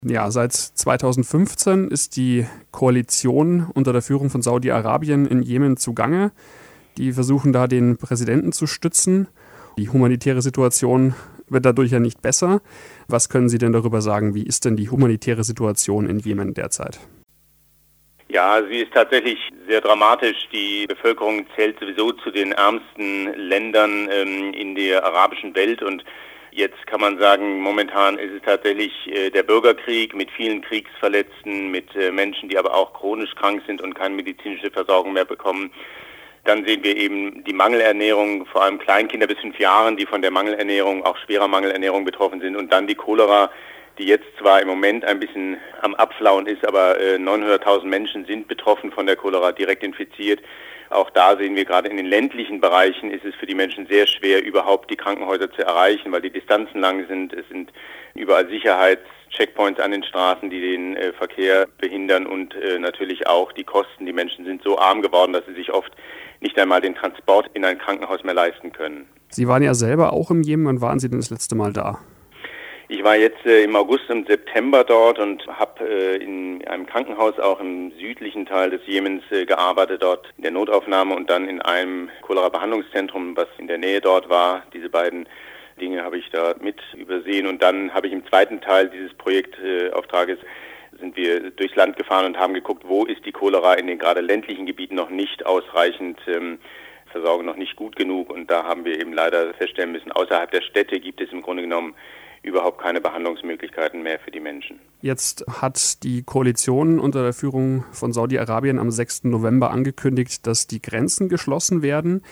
Ja, seit 2015 ist die Koalition unter der Führung von Saudi-Arabien in Jemen zugange. Die versuchen da den Präsidenten zu stützen. Die humanitäre Situation wird dadurch ja nicht besser. Was können Sie denn darüber sagen? Wie ist denn die humanitäre Situation in Jemen derzeit? Ja, sie ist tatsächlich sehr dramatisch. Die Bevölkerung zählt sowieso zu den ärmsten Ländern in der arabischen Welt. Und jetzt kann man sagen, momentan ist es tatsächlich der Bürgerkrieg mit vielen Kriegsverletzten, mit Menschen, die aber auch chronisch krank sind und keine medizinische Versorgung mehr bekommen. Dann sehen wir eben die Mangelernährung, vor allem Kleinkinder bis 5 Jahren, die von der Mangelernährung, auch schwerer Mangelernährung betroffen sind. Und dann die Cholera, die jetzt zwar im Moment ein bisschen am Abflauen ist, aber 900.000 Menschen sind betroffen von der Cholera, direkt infiziert. Auch da sehen wir, gerade in den ländlichen Bereichen ist es für die Menschen sehr schwer, überhaupt die Krankenhäuser zu erreichen, weil die Distanzen lang sind. Es sind überall Sicherheitscheckpoints an den Straßen, die den Verkehr behindern, und natürlich auch die Kosten. Die Menschen sind so arm geworden, dass sie sich oft nicht einmal den Transport in ein Krankenhaus mehr leisten können. Sie waren ja selber auch im Jemen. Wann waren Sie denn das letzte Mal da? Ich war jetzt im August und September dort und habe in einem Krankenhaus auch im südlichen Teil des Jemens gearbeitet, dort in der Notaufnahme, und dann in einem Cholera-Behandlungszentrum, was in der Nähe dort war. Diese beiden Dinge habe ich da mit übersehen, und dann habe ich im zweiten Teil dieses Projektauftrages sind wir durchs Land gefahren und haben geguckt, wo ist die Cholera in den gerade ländlichen Gebieten noch nicht ausreichend Versorgung, noch nicht gut genug, und da haben wir eben leider feststellen müssen, außerhalb der Städte gibt es im Grunde genommen überhaupt keine Behandlungsmöglichkeiten mehr für die Menschen. Jetzt hat die Koalition unter der Führung von Saudi-Arabien am 6. November angekündigt, dass die Grenzen geschlossen werden.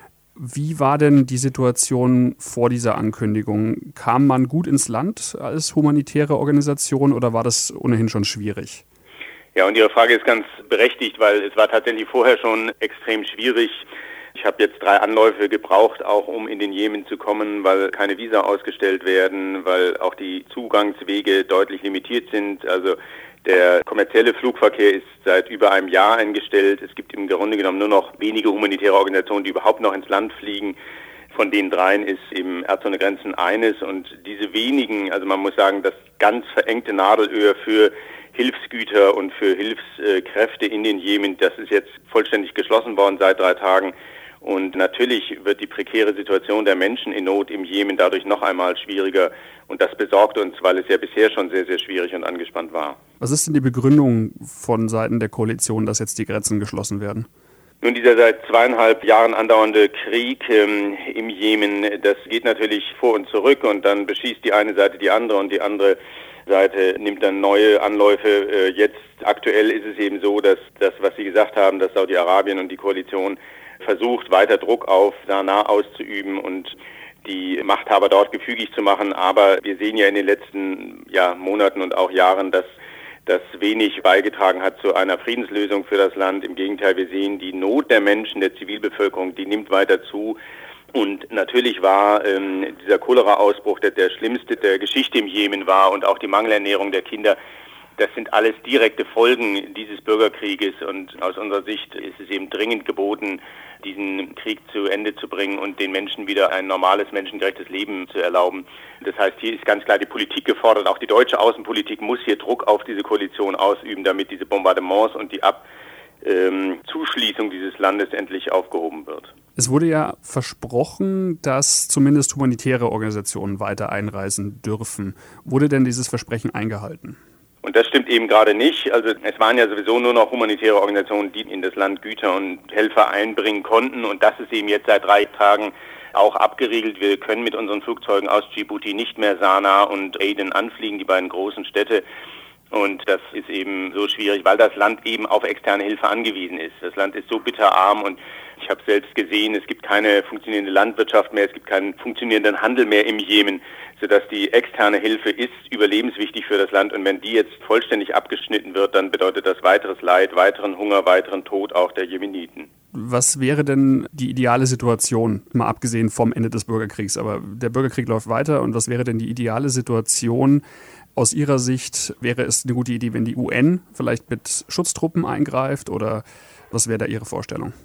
Wie war denn die Situation vor dieser Ankündigung? Kam man gut ins Land als humanitäre Organisation oder war das ohnehin schon schwierig? Ja, und Ihre Frage ist ganz berechtigt, weil es war tatsächlich vorher schon extrem schwierig. Ich habe jetzt 3 Anläufe gebraucht, auch um in den Jemen zu kommen, weil keine Visa ausgestellt werden, weil auch die Zugangswege deutlich limitiert sind. Also der kommerzielle Flugverkehr ist seit über einem Jahr eingestellt. Es gibt im Grunde genommen nur noch wenige humanitäre Organisationen, die überhaupt noch ins Land fliegen. Von den 3 ist eben Ärzte ohne Grenzen eines, und diese wenigen, also man muss sagen, das ganz verengte Nadelöhr für Hilfsgüter und für Hilfskräfte in den Jemen, das ist jetzt vollständig geschlossen worden seit 3 Tagen. Und natürlich wird die prekäre Situation der Menschen in Not im Jemen dadurch noch einmal schwieriger. Und das besorgt uns, weil es ja bisher schon sehr, sehr schwierig und angespannt war. Was ist denn die Begründung von Seiten der Koalition, dass jetzt die Grenzen geschlossen werden? Nun, dieser seit 2,5 Jahren andauernde Krieg im Jemen, das geht natürlich vor und zurück, und dann beschießt die eine Seite die andere und die andere Seite nimmt dann neue Anläufe. Jetzt aktuell ist es eben so, dass das, was Sie gesagt haben, dass Saudi-Arabien und die Koalition versucht, weiter Druck auf Sanaa auszuüben und die Machthaber dort gefügig zu machen. Aber wir sehen ja in den letzten Monaten und auch Jahren, dass das wenig beigetragen hat zu einer Friedenslösung für das Land. Im Gegenteil, wir sehen, die Not der Menschen, der Zivilbevölkerung, die nimmt weiter zu. Und natürlich war dieser Cholera-Ausbruch, der schlimmste der Geschichte im Jemen war, und auch die Mangelernährung der Kinder, das sind alles direkte Folgen dieses Bürgerkrieges, und aus unserer Sicht ist es eben dringend geboten, diesen Krieg zu Ende zu bringen und den Menschen wieder ein normales, menschengerechtes Leben zu erlauben. Das heißt, hier ist ganz klar die Politik gefordert, auch die deutsche Außenpolitik muss hier Druck auf diese Koalition ausüben, damit diese Bombardements und die Zuschließung dieses Landes endlich aufgehoben wird. Es wurde ja versprochen, dass zumindest humanitäre Organisationen weiter einreisen dürfen. Wurde denn dieses Versprechen eingehalten? Und das stimmt eben gerade nicht. Also es waren ja sowieso nur noch humanitäre Organisationen, die in das Land Güter und Helfer einbringen konnten. Und das ist eben jetzt seit 3 Tagen auch abgeriegelt. Wir können mit unseren Flugzeugen aus Djibouti nicht mehr Sanaa und Aden anfliegen, die beiden großen Städte. Und das ist eben so schwierig, weil das Land eben auf externe Hilfe angewiesen ist. Das Land ist so bitterarm, und ich habe selbst gesehen, es gibt keine funktionierende Landwirtschaft mehr, es gibt keinen funktionierenden Handel mehr im Jemen, sodass die externe Hilfe ist überlebenswichtig für das Land. Und wenn die jetzt vollständig abgeschnitten wird, dann bedeutet das weiteres Leid, weiteren Hunger, weiteren Tod auch der Jemeniten. Was wäre denn die ideale Situation, mal abgesehen vom Ende des Bürgerkriegs? Aber der Bürgerkrieg läuft weiter, und was wäre denn die ideale Situation? Aus Ihrer Sicht wäre es eine gute Idee, wenn die UN vielleicht mit Schutztruppen eingreift, oder was wäre da Ihre Vorstellung? Nun,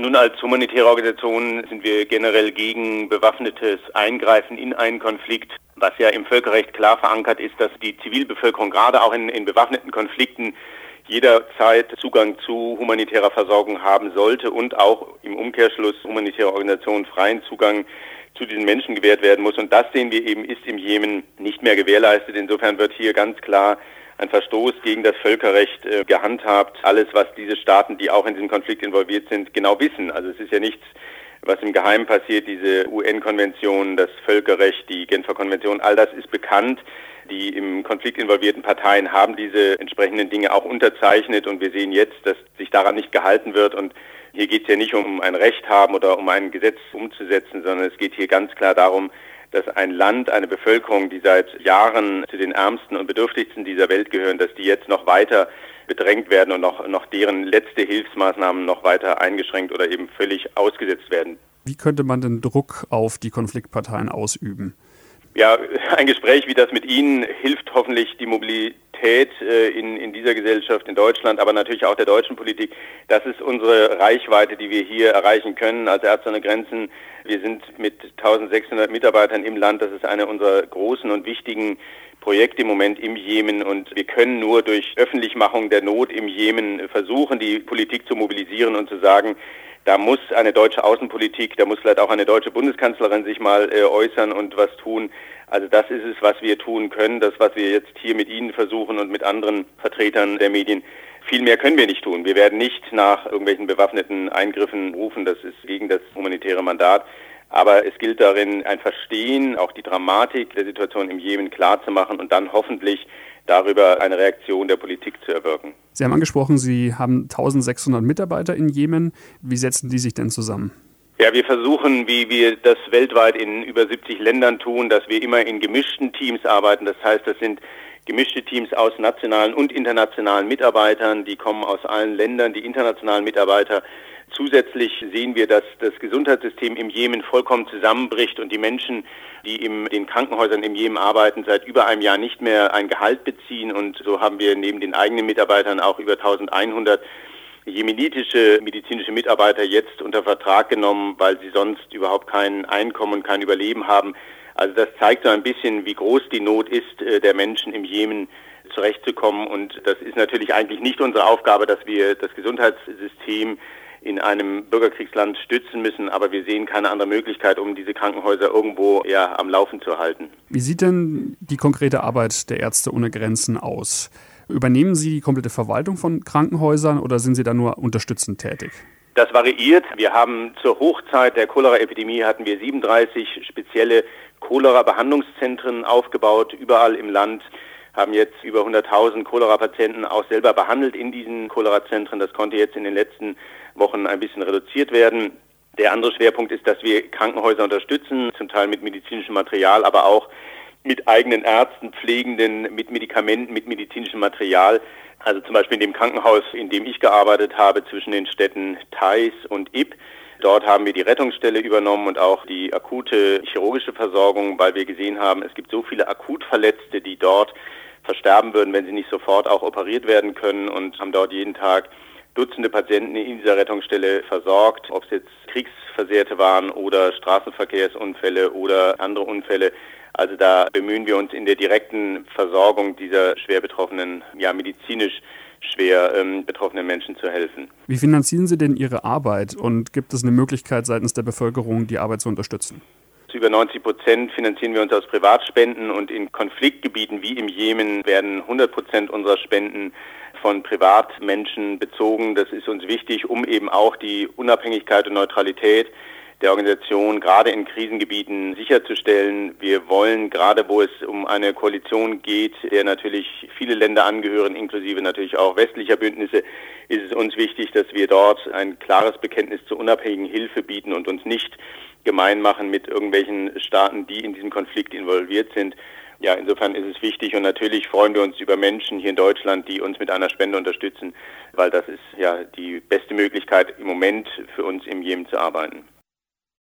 Nun, als humanitäre Organisation sind wir generell gegen bewaffnetes Eingreifen in einen Konflikt, was ja im Völkerrecht klar verankert ist, dass die Zivilbevölkerung gerade auch in bewaffneten Konflikten jederzeit Zugang zu humanitärer Versorgung haben sollte und auch im Umkehrschluss humanitäre Organisationen freien Zugang zu diesen Menschen gewährt werden muss. Und das sehen wir eben, ist im Jemen nicht mehr gewährleistet. Insofern wird hier ganz klar ein Verstoß gegen das Völkerrecht gehandhabt. Alles, was diese Staaten, die auch in diesem Konflikt involviert sind, genau wissen. Also es ist ja nichts, was im Geheimen passiert. Diese UN-Konvention, das Völkerrecht, die Genfer Konvention, all das ist bekannt. Die im Konflikt involvierten Parteien haben diese entsprechenden Dinge auch unterzeichnet und wir sehen jetzt, dass sich daran nicht gehalten wird. Und hier geht es ja nicht um ein Recht haben oder um ein Gesetz umzusetzen, sondern es geht hier ganz klar darum, dass ein Land, eine Bevölkerung, die seit Jahren zu den ärmsten und bedürftigsten dieser Welt gehören, dass die jetzt noch weiter bedrängt werden und noch deren letzte Hilfsmaßnahmen noch weiter eingeschränkt oder eben völlig ausgesetzt werden. Wie könnte man den Druck auf die Konfliktparteien ausüben? Ja, ein Gespräch wie das mit Ihnen hilft hoffentlich die Mobilität in dieser Gesellschaft, in Deutschland, aber natürlich auch der deutschen Politik. Das ist unsere Reichweite, die wir hier erreichen können als Ärzte ohne Grenzen. Wir sind mit 1600 Mitarbeitern im Land. Das ist eine unserer großen und wichtigen Projekte im Moment im Jemen. Und wir können nur durch Öffentlichmachung der Not im Jemen versuchen, die Politik zu mobilisieren und zu sagen, da muss eine deutsche Außenpolitik, da muss vielleicht auch eine deutsche Bundeskanzlerin sich mal äußern und was tun. Also das ist es, was wir tun können, das, was wir jetzt hier mit Ihnen versuchen und mit anderen Vertretern der Medien. Viel mehr können wir nicht tun. Wir werden nicht nach irgendwelchen bewaffneten Eingriffen rufen, das ist gegen das humanitäre Mandat. Aber es gilt darin, ein Verstehen, auch die Dramatik der Situation im Jemen klarzumachen und dann hoffentlich darüber eine Reaktion der Politik zu erwirken. Sie haben angesprochen, Sie haben 1600 Mitarbeiter in Jemen. Wie setzen die sich denn zusammen? Ja, wir versuchen, wie wir das weltweit in über 70 Ländern tun, dass wir immer in gemischten Teams arbeiten. Das heißt, das sind gemischte Teams aus nationalen und internationalen Mitarbeitern, die kommen aus allen Ländern, die internationalen Mitarbeiter. Zusätzlich sehen wir, dass das Gesundheitssystem im Jemen vollkommen zusammenbricht und die Menschen, die in den Krankenhäusern im Jemen arbeiten, seit über einem Jahr nicht mehr ein Gehalt beziehen. Und so haben wir neben den eigenen Mitarbeitern auch über 1100 jemenitische medizinische Mitarbeiter jetzt unter Vertrag genommen, weil sie sonst überhaupt kein Einkommen und kein Überleben haben. Also das zeigt so ein bisschen, wie groß die Not ist, der Menschen im Jemen zurechtzukommen. Und das ist natürlich eigentlich nicht unsere Aufgabe, dass wir das Gesundheitssystem in einem Bürgerkriegsland stützen müssen, aber wir sehen keine andere Möglichkeit, um diese Krankenhäuser irgendwo am Laufen zu halten. Wie sieht denn die konkrete Arbeit der Ärzte ohne Grenzen aus? Übernehmen Sie die komplette Verwaltung von Krankenhäusern oder sind Sie da nur unterstützend tätig? Das variiert. Wir haben zur Hochzeit der Cholera-Epidemie hatten wir 37 spezielle Cholera-Behandlungszentren aufgebaut, überall im Land. Haben jetzt über 100.000 Cholera-Patienten auch selber behandelt in diesen Cholera-Zentren. Das konnte jetzt in den letzten Wochen ein bisschen reduziert werden. Der andere Schwerpunkt ist, dass wir Krankenhäuser unterstützen, zum Teil mit medizinischem Material, aber auch mit eigenen Ärzten, Pflegenden, mit Medikamenten, mit medizinischem Material. Also zum Beispiel in dem Krankenhaus, in dem ich gearbeitet habe, zwischen den Städten Thais und Ib. Dort haben wir die Rettungsstelle übernommen und auch die akute chirurgische Versorgung, weil wir gesehen haben, es gibt so viele Akutverletzte, die dort versterben würden, wenn sie nicht sofort auch operiert werden können, und haben dort jeden Tag Dutzende Patienten in dieser Rettungsstelle versorgt, ob es jetzt Kriegsversehrte waren oder Straßenverkehrsunfälle oder andere Unfälle. Also da bemühen wir uns in der direkten Versorgung dieser schwer betroffenen, medizinisch schwer betroffenen Menschen zu helfen. Wie finanzieren Sie denn Ihre Arbeit und gibt es eine Möglichkeit seitens der Bevölkerung, die Arbeit zu unterstützen? Zu über 90% finanzieren wir uns aus Privatspenden und in Konfliktgebieten wie im Jemen werden 100% unserer Spenden von Privatmenschen bezogen. Das ist uns wichtig, um eben auch die Unabhängigkeit und Neutralität der Organisation gerade in Krisengebieten sicherzustellen. Wir wollen, gerade wo es um eine Koalition geht, der natürlich viele Länder angehören, inklusive natürlich auch westlicher Bündnisse, ist es uns wichtig, dass wir dort ein klares Bekenntnis zur unabhängigen Hilfe bieten und uns nicht gemein machen mit irgendwelchen Staaten, die in diesem Konflikt involviert sind. Ja, insofern ist es wichtig und natürlich freuen wir uns über Menschen hier in Deutschland, die uns mit einer Spende unterstützen, weil das ist ja die beste Möglichkeit im Moment für uns im Jemen zu arbeiten.